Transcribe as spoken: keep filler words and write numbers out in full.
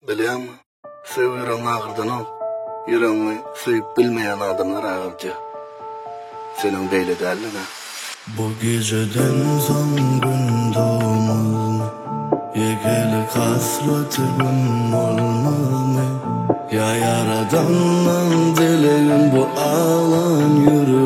Bilýärmi? Sevýän agyrdan ol. Yüreğini sevip bilmeýän adamlar agyrja. Senin beýle dälmi? Bu geceden son gün doğmaz, yekeli kasreti gün olmaz mı? Ya yaradandan dileğim bu ağlan yürü